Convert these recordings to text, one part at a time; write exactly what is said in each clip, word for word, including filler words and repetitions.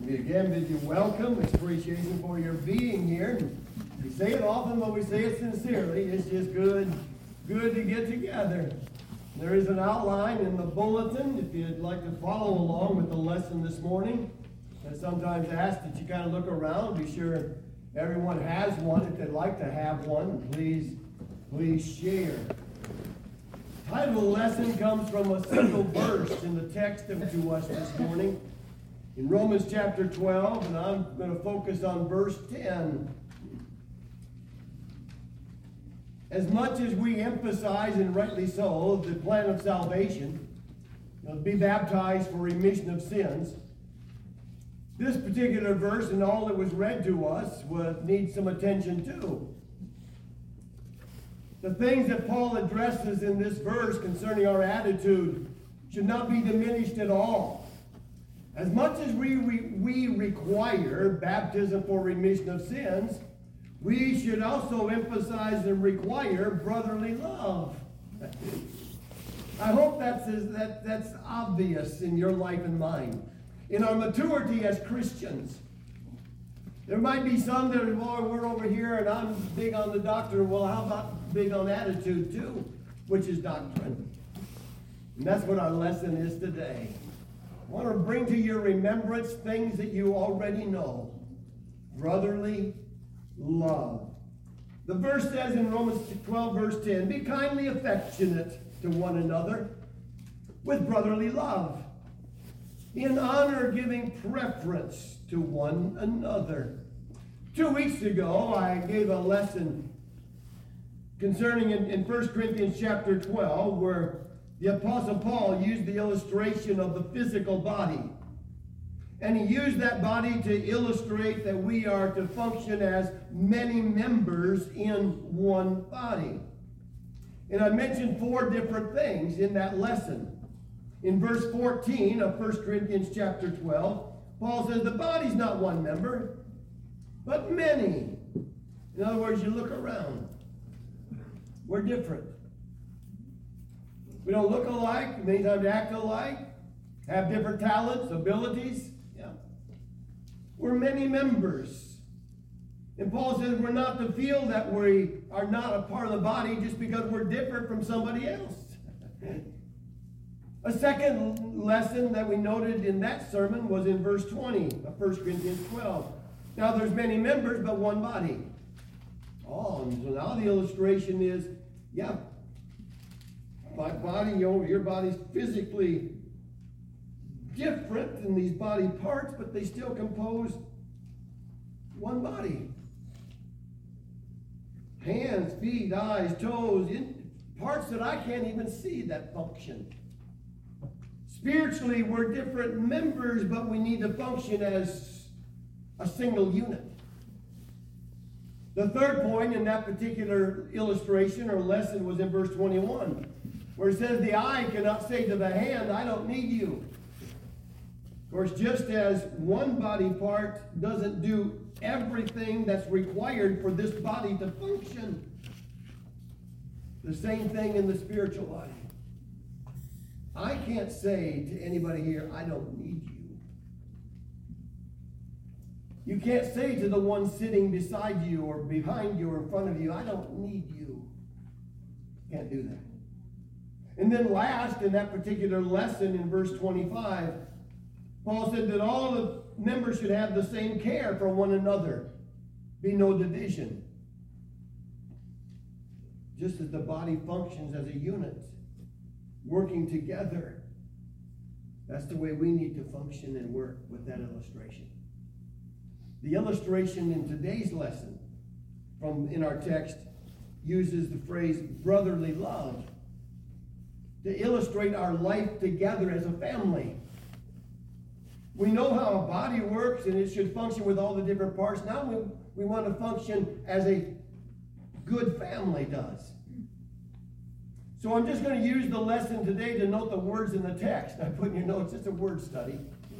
We again bid you welcome, appreciation for your being here. We say it often, but we say it sincerely. It's just good, good to get together. There is an outline in the bulletin if you'd like to follow along with the lesson this morning. I sometimes ask that you kind of look around, be sure everyone has one. If they'd like to have one, please, please share. The title of the lesson comes from a single verse in the text to us this morning. In Romans chapter twelve, and I'm going to focus on verse ten. As much as we emphasize, and rightly so, the plan of salvation, you know, be baptized for remission of sins, this particular verse and all that was read to us would need some attention too. The things that Paul addresses in this verse concerning our attitude should not be diminished at all. As much as we, we, we require baptism for remission of sins, we should also emphasize and require brotherly love. I hope that's, that, that's obvious in your life and mine. In our maturity as Christians, there might be some that are, well, we're over here and I'm big on the doctrine. Well, how about big on attitude too, which is doctrine? And that's what our lesson is today. I want to bring to your remembrance things that you already know. Brotherly love. The verse says in Romans twelve, verse ten, be kindly affectionate to one another with brotherly love, in honor giving preference to one another. Two weeks ago, I gave a lesson concerning in, in First Corinthians chapter twelve, where the Apostle Paul used the illustration of the physical body. And he used that body to illustrate that we are to function as many members in one body. And I mentioned four different things in that lesson. In verse fourteen of First Corinthians chapter twelve, Paul says the body's not one member, but many. In other words, you look around. We're different. We don't look alike, many times act alike, have different talents, abilities. Yeah. We're many members. And Paul says we're not to feel that we are not a part of the body just because we're different from somebody else. A second lesson that we noted in that sermon was in verse twenty of First Corinthians twelve. Now there's many members, but one body. Oh, and so now the illustration is, yeah, my body, you know, your body's physically different in these body parts, but they still compose one body. Hands, feet, eyes, toes, in parts that I can't even see that function. Spiritually, we're different members, but we need to function as a single unit. The third point in that particular illustration or lesson was in verse twenty-one, where it says the eye cannot say to the hand, I don't need you. Of course, just as one body part doesn't do everything that's required for this body to function, the same thing in the spiritual body. I can't say to anybody here, I don't need you. You can't say to the one sitting beside you or behind you or in front of you, I don't need you. Can't do that. And then last, in that particular lesson in verse twenty-five, Paul said that all the members should have the same care for one another. Be no division. Just as the body functions as a unit, working together, that's the way we need to function and work with that illustration. The illustration in today's lesson from in our text uses the phrase brotherly love to illustrate our life together as a family. We know how a body works and it should function with all the different parts. Now we, we want to function as a good family does. So I'm just going to use the lesson today to note the words in the text. I put in your notes, it's a word study.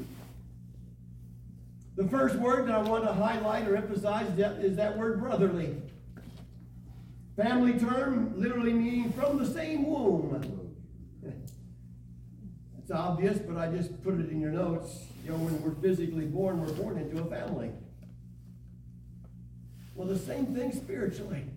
The first word that I want to highlight or emphasize is that word brotherly. Family term, literally meaning from the same womb. It's obvious, but I just put it in your notes. You know, when we're physically born, we're born into a family. Well, the same thing spiritually.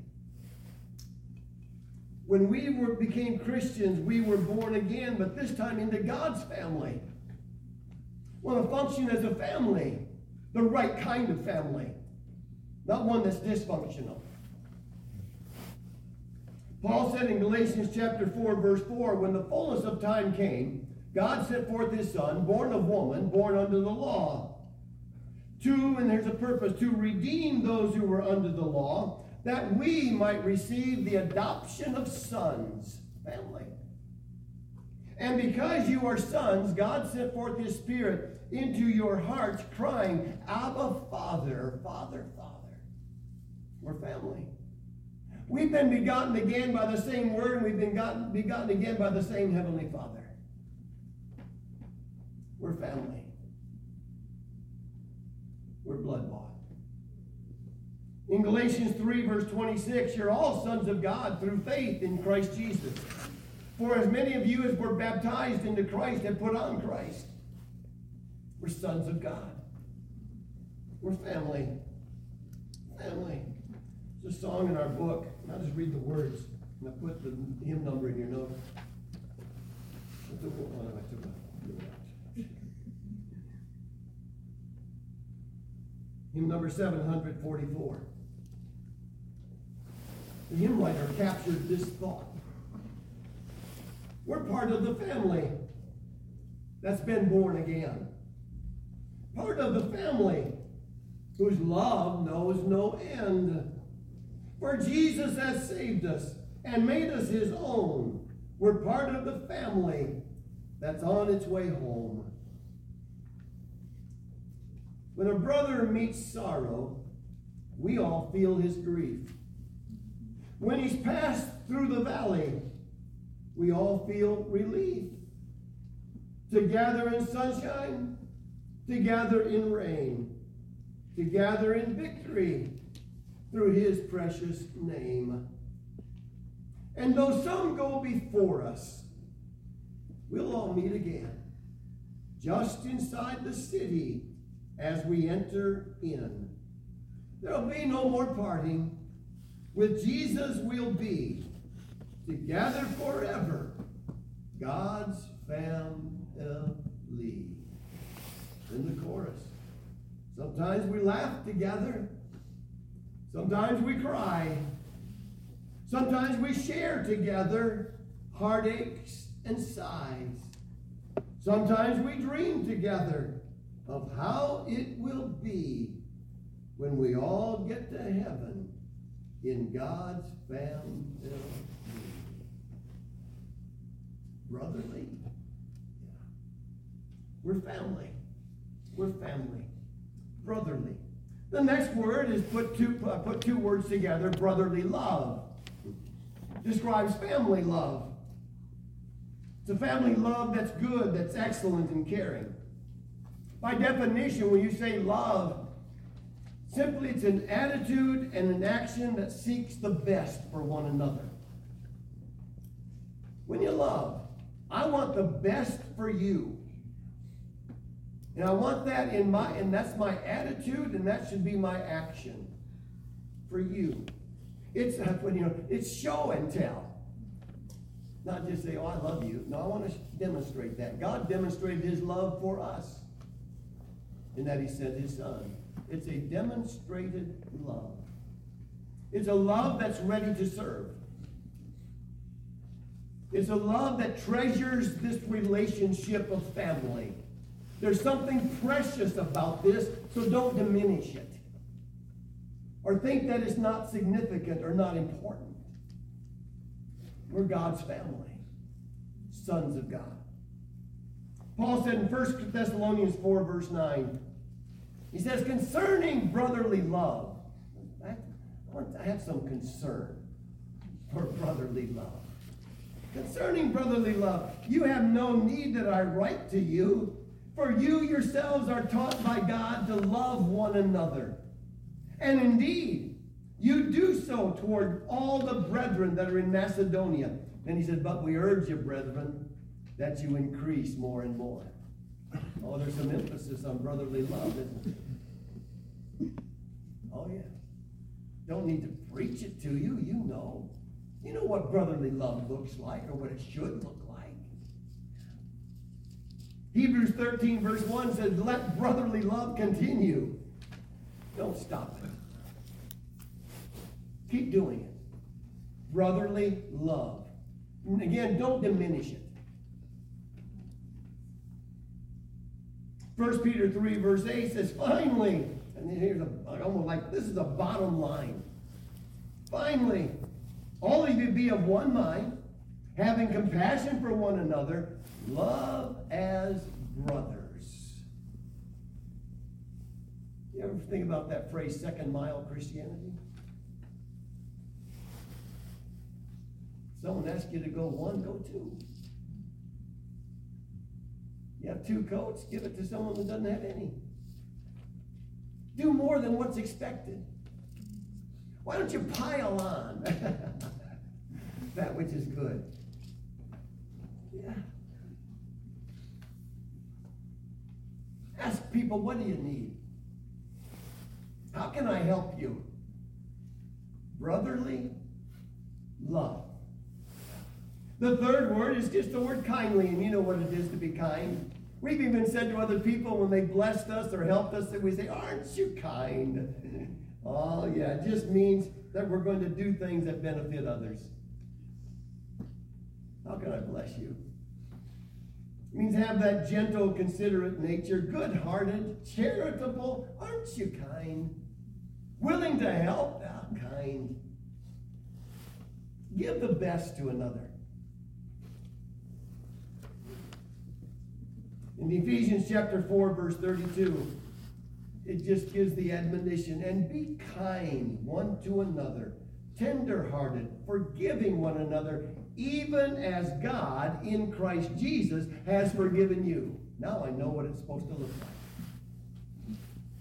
When we were, became Christians, we were born again, but this time into God's family. Want to function as a family, the right kind of family, not one that's dysfunctional. Paul said in Galatians chapter four, verse four, when the fullness of time came, God sent forth his Son, born of woman, born under the law. To, and there's a purpose, to redeem those who were under the law, that we might receive the adoption of sons, family. And because you are sons, God sent forth his Spirit into your hearts, crying, Abba, Father, Father, Father. We're family. We've been begotten again by the same word, and we've been gotten, begotten again by the same Heavenly Father. We're family. We're blood bought. In Galatians three, verse twenty-six, you're all sons of God through faith in Christ Jesus. For as many of you as were baptized into Christ have put on Christ. We're sons of God. We're family. Family. There's a song in our book. I'll just read the words. And I put the hymn number in your note. I took one. I took one. Hymn number seven hundred forty-four. The hymn writer captured this thought. We're part of the family that's been born again. Part of the family whose love knows no end. For Jesus has saved us and made us his own. We're part of the family that's on its way home. When a brother meets sorrow, we all feel his grief. When he's passed through the valley, we all feel relief. Together in sunshine, together in rain, together in victory through his precious name. And though some go before us, we'll all meet again, just inside the city as we enter in. There'll be no more parting. With Jesus we'll be together forever, God's family. In the chorus. Sometimes we laugh together. Sometimes we cry. Sometimes we share together heartaches and sighs. Sometimes we dream together of how it will be when we all get to heaven in God's family. Brotherly. Yeah. We're family. We're family. Brotherly. The next word is put two, uh, put two words together, brotherly love. Describes family love. It's a family love that's good, that's excellent and caring. By definition, when you say love, simply it's an attitude and an action that seeks the best for one another. When you love, I want the best for you. And I want that in my, and that's my attitude, and that should be my action for you. It's, you know, it's show and tell. Not just say, oh, I love you. No, I want to demonstrate that. God demonstrated his love for us in that he sent his son. It's a demonstrated love. It's a love that's ready to serve. It's a love that treasures this relationship of family. There's something precious about this, so don't diminish it. Or think that it's not significant or not important. We're God's family, sons of God. Paul said in First Thessalonians four, verse nine, he says, concerning brotherly love, I, I have some concern for brotherly love. Concerning brotherly love, you have no need that I write to you, for you yourselves are taught by God to love one another. And indeed, you do so toward all the brethren that are in Macedonia. And he said, but we urge you, brethren, that you increase more and more. Oh, there's some emphasis on brotherly love, isn't there? Oh, yeah. Don't need to preach it to you. You know. You know what brotherly love looks like, or what it should look like. Hebrews thirteen verse one says, let brotherly love continue. Don't stop it. Keep doing it. Brotherly love. And again, don't diminish it. First Peter three verse eight says, finally, and then here's a, almost like, this is a bottom line. Finally, all of you be of one mind, having compassion for one another, love as brothers. You ever think about that phrase, second mile Christianity? Someone asks you to go one, go two. You have two coats, give it to someone that doesn't have any. Do more than what's expected. Why don't you pile on that which is good? Yeah. Ask people, what do you need? How can I help you? Brotherly love. The third word is just the word kindly, and you know what it is to be kind. We've even said to other people when they blessed us or helped us that we say, aren't you kind? Oh, yeah, it just means that we're going to do things that benefit others. How can I bless you? It means have that gentle, considerate nature, good-hearted, charitable. Aren't you kind? Willing to help? Oh, kind. Give the best to another. In Ephesians chapter four, verse thirty-two, it just gives the admonition, and be kind one to another, tender-hearted, forgiving one another, even as God in Christ Jesus has forgiven you. Now I know what it's supposed to look like.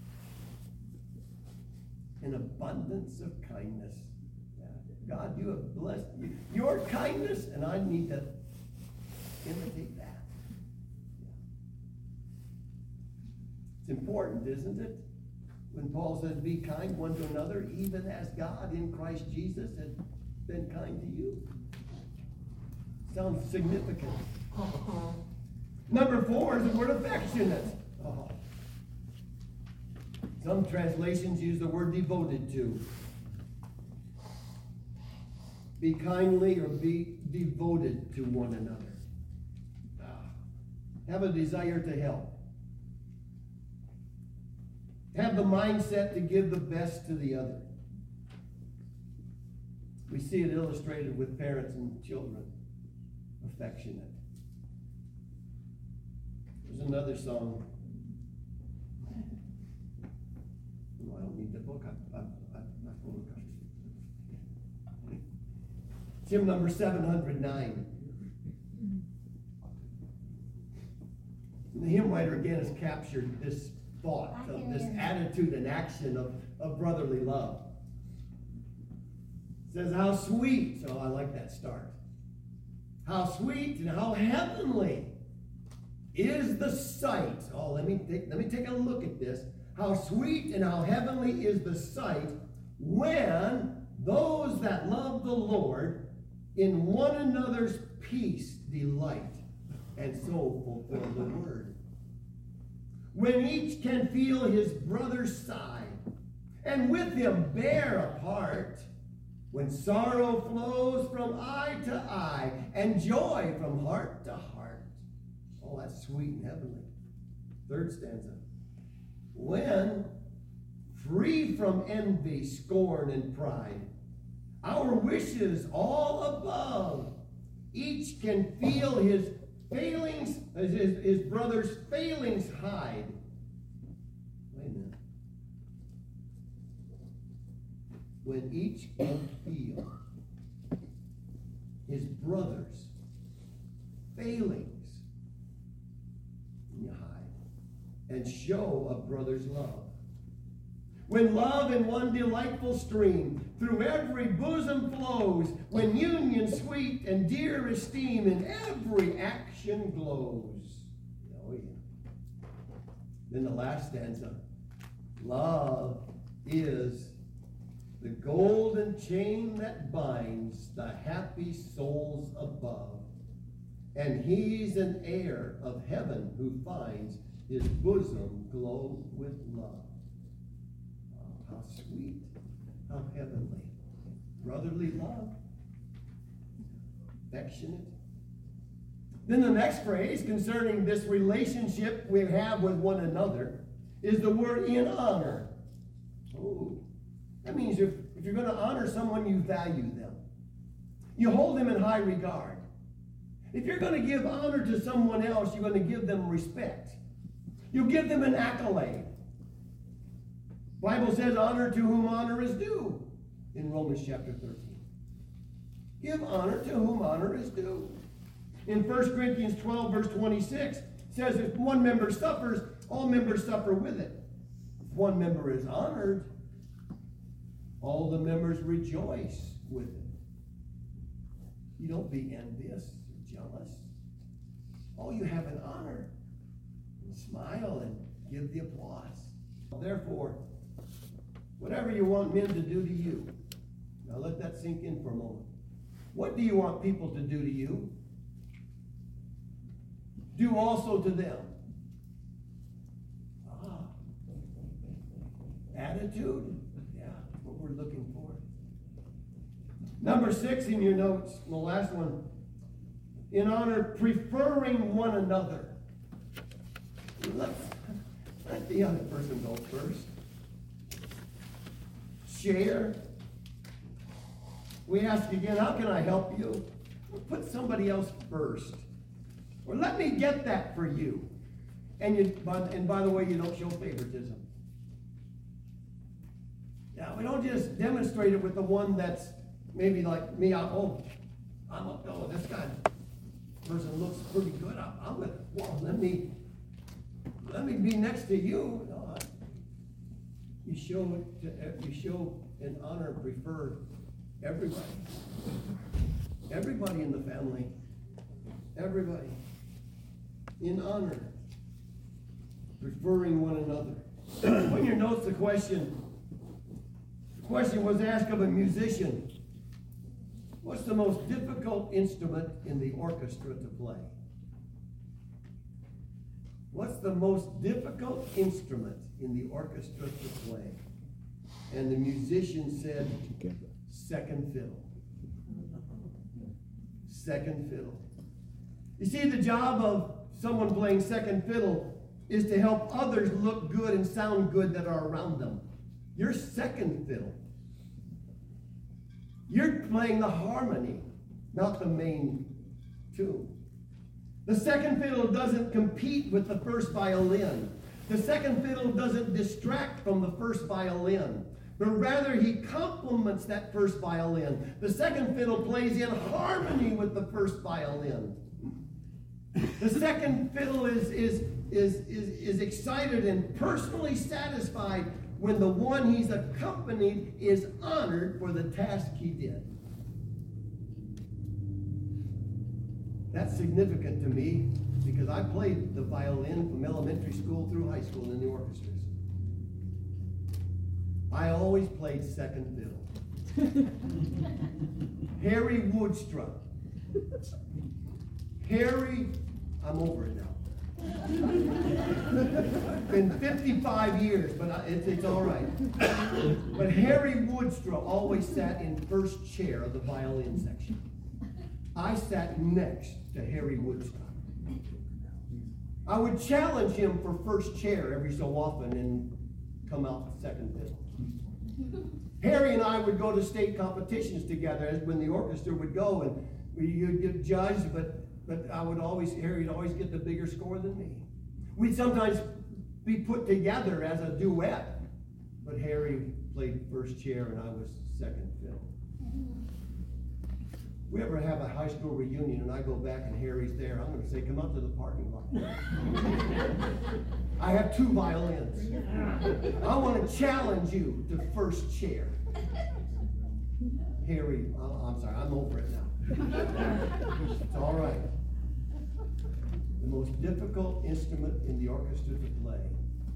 An abundance of kindness. God, you have blessed me. Your kindness, and I need to imitate that. It's important, isn't it? When Paul says, be kind one to another, even as God in Christ Jesus has been kind to you. Sounds significant. Number four is the word affectionate. Oh. Some translations use the word devoted to. Be kindly or be devoted to one another. Have a desire to help. Have the mindset to give the best to the other. We see it illustrated with parents and children. Affectionate. There's another song. Oh, I don't need the book. I, I, I, I photographed it. It's hymn number seven hundred nine. The hymn writer again has captured this thought of this attitude and action of, of brotherly love. It says, how sweet, so I like that start. How sweet and how heavenly is the sight. Oh, let me take, let me take a look at this. How sweet and how heavenly is the sight when those that love the Lord in one another's peace delight, and so fulfill the word. When each can feel his brother's sigh, and with him bear a part, when sorrow flows from eye to eye, and joy from heart to heart. Oh, that's sweet and heavenly. Third stanza. When, free from envy, scorn, and pride, our wishes all above, each can feel his failings, his, his brother's failings hide. Wait a minute. When each can feel his brother's failings, you hide, and show a brother's love. When love in one delightful stream through every bosom flows, when union sweet and dear esteem in every action glows. Oh yeah. Then the last stanza. Love is the golden chain that binds the happy souls above. And he's an heir of heaven who finds his bosom glow with love. Oh, how sweet, how heavenly. Brotherly love. Affectionate. Then the next phrase concerning this relationship we have with one another is the word in honor. Oh, that means if, if you're going to honor someone, you value them. You hold them in high regard. If you're going to give honor to someone else, you're going to give them respect. You give them an accolade. The Bible says honor to whom honor is due in Romans chapter thirteen. Give honor to whom honor is due. In First Corinthians twelve, verse twenty-six, it says if one member suffers, all members suffer with it. If one member is honored, all the members rejoice with it. You don't be envious or jealous. Oh, you have an honor. And smile and give the applause. Therefore, whatever you want men to do to you, now let that sink in for a moment. What do you want people to do to you? Do also to them. Ah. Attitude? Yeah, that's what we're looking for. Number six in your notes, and the last one. In honor, preferring one another. Let, let the other person go first. Share. We ask again, how can I help you? Put somebody else first. Or let me get that for you. And you, and by the way, you don't show favoritism. Yeah, we don't just demonstrate it with the one that's maybe like me. I, oh, I'm up. Oh, this guy person looks pretty good. I'm, I'm gonna. Well, let me let me be next to you. No, I, you show it. To, you show and honor and prefer everybody. Everybody in the family. Everybody. In honor, preferring one another. When your notes the question, the question was asked of a musician, what's the most difficult instrument in the orchestra to play? What's the most difficult instrument in the orchestra to play? And the musician said, second fiddle. Second fiddle. You see, the job of someone playing second fiddle is to help others look good and sound good that are around them. You're second fiddle. You're playing the harmony, not the main tune. The second fiddle doesn't compete with the first violin. The second fiddle doesn't distract from the first violin, but rather he complements that first violin. The second fiddle plays in harmony with the first violin. The second fiddle is, is, is, is, is excited and personally satisfied when the one he's accompanied is honored for the task he did. That's significant to me because I played the violin from elementary school through high school in the orchestras. I always played second fiddle. Harry Woodstruck. Harry, I'm over it now. Been fifty-five years, but I, it's, it's all right. But Harry Woodstruck always sat in first chair of the violin section. I sat next to Harry Woodstruck. I would challenge him for first chair every so often and come out with second fiddle. Harry and I would go to state competitions together as when the orchestra would go and you'd get judged, but But I would always, Harry'd always get the bigger score than me. We'd sometimes be put together as a duet, but Harry played first chair and I was second fiddle. We ever have a high school reunion and I go back and Harry's there, I'm going to say, come out to the parking lot. I have two violins. I want to challenge you to first chair. Harry, oh, I'm sorry, I'm over it now. It's all right. The most difficult instrument in the orchestra to play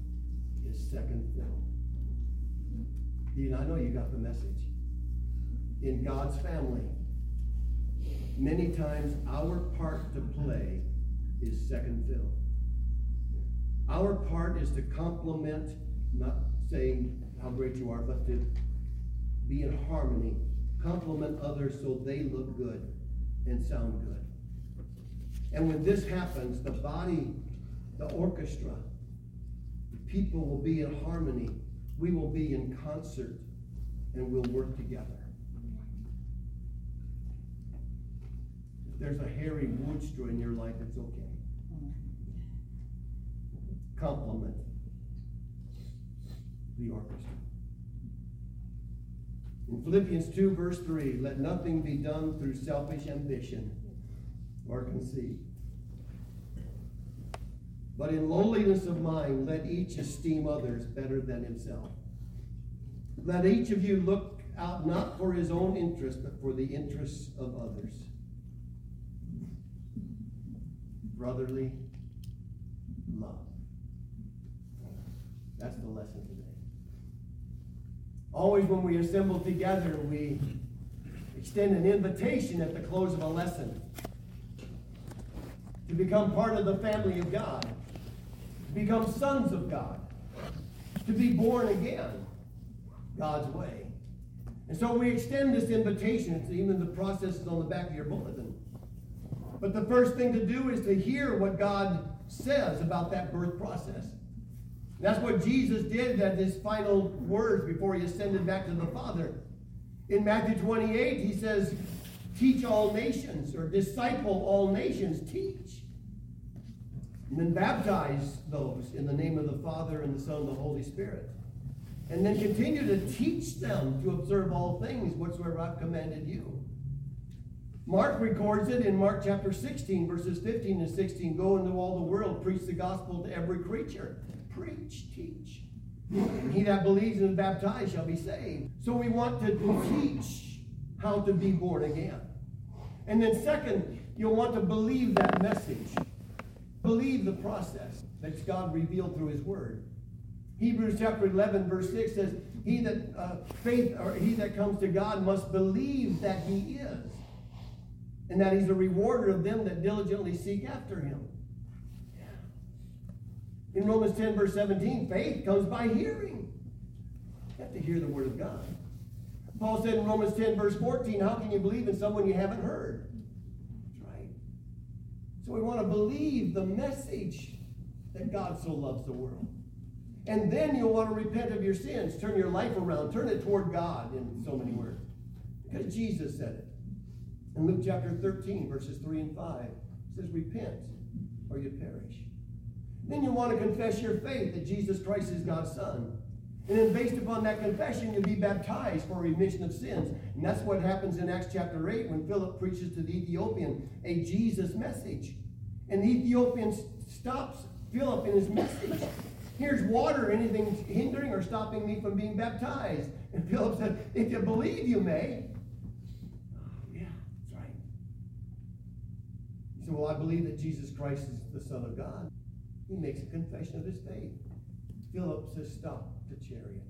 is second fiddle. You know, I know you got the message. In God's family, many times our part to play is second fiddle. Our part is to complement, not saying how great you are, but to be in harmony, complement others so they look good and sound good. And when this happens, the body, the orchestra, the people will be in harmony. We will be in concert, and we'll work together. If there's a Harry Woodstra in your life, it's okay. Complement the orchestra. In Philippians two, verse three, let nothing be done through selfish ambition or conceit, but in lowliness of mind, let each esteem others better than himself. Let each of you look out not for his own interest, but for the interests of others. Brotherly love. That's the lesson today. Always when we assemble together, we extend an invitation at the close of a lesson to become part of the family of God, to become sons of God, to be born again God's way. And so we extend this invitation. It's even the process is on the back of your bulletin. But the first thing to do is to hear what God says about that birth process. That's what Jesus did at his final words before he ascended back to the Father. In Matthew twenty-eight, he says, teach all nations, or disciple all nations, teach. And then baptize those in the name of the Father and the Son and the Holy Spirit. And then continue to teach them to observe all things whatsoever I've commanded you. Mark records it in Mark chapter sixteen, verses fifteen and sixteen. Go into all the world, preach the gospel to every creature. Preach, teach. He that believes and is baptized shall be saved. So we want to teach how to be born again. And then second, you'll want to believe that message. Believe the process that God revealed through his word. Hebrews chapter eleven, verse six says, He that uh, faith or he that comes to God must believe that he is, and that he's a rewarder of them that diligently seek after him. In Romans ten, verse seventeen, faith comes by hearing. You have to hear the word of God. Paul said in Romans ten, verse fourteen, how can you believe in someone you haven't heard? That's right. So we want to believe the message that God so loves the world. And then you'll want to repent of your sins. Turn your life around. Turn it toward God in so many words. Because Jesus said it. In Luke chapter thirteen, verses three and five, it says, repent or you perish. Then you want to confess your faith that Jesus Christ is God's Son. And then based upon that confession, you'll be baptized for remission of sins. And that's what happens in Acts chapter eight when Philip preaches to the Ethiopian a Jesus message. And the Ethiopian stops Philip in his message. Here's water. Anything hindering or stopping me from being baptized? And Philip said, if you believe, you may. Oh, yeah, that's right. He said, well, I believe that Jesus Christ is the Son of God. He makes a confession of his faith. Philip says, stop the chariot.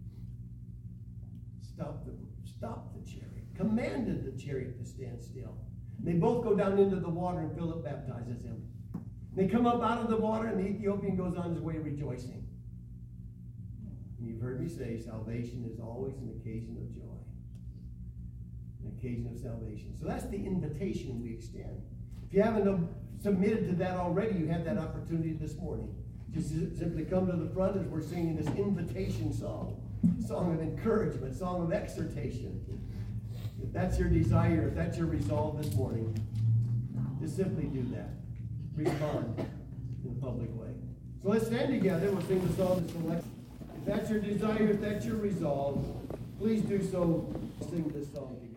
Stop the, stop the chariot. Commanded the chariot to stand still. They both go down into the water and Philip baptizes him. They come up out of the water and the Ethiopian goes on his way rejoicing. And you've heard me say salvation is always an occasion of joy. An occasion of salvation. So that's the invitation we extend. If you haven't submitted to that already, you have that opportunity this morning. Just simply come to the front as we're singing this invitation song. Song of encouragement, song of exhortation. If that's your desire, if that's your resolve this morning, just simply do that. Respond in a public way. So let's stand together. We'll sing the song that's selected. If that's your desire, if that's your resolve, please do so. Sing this song.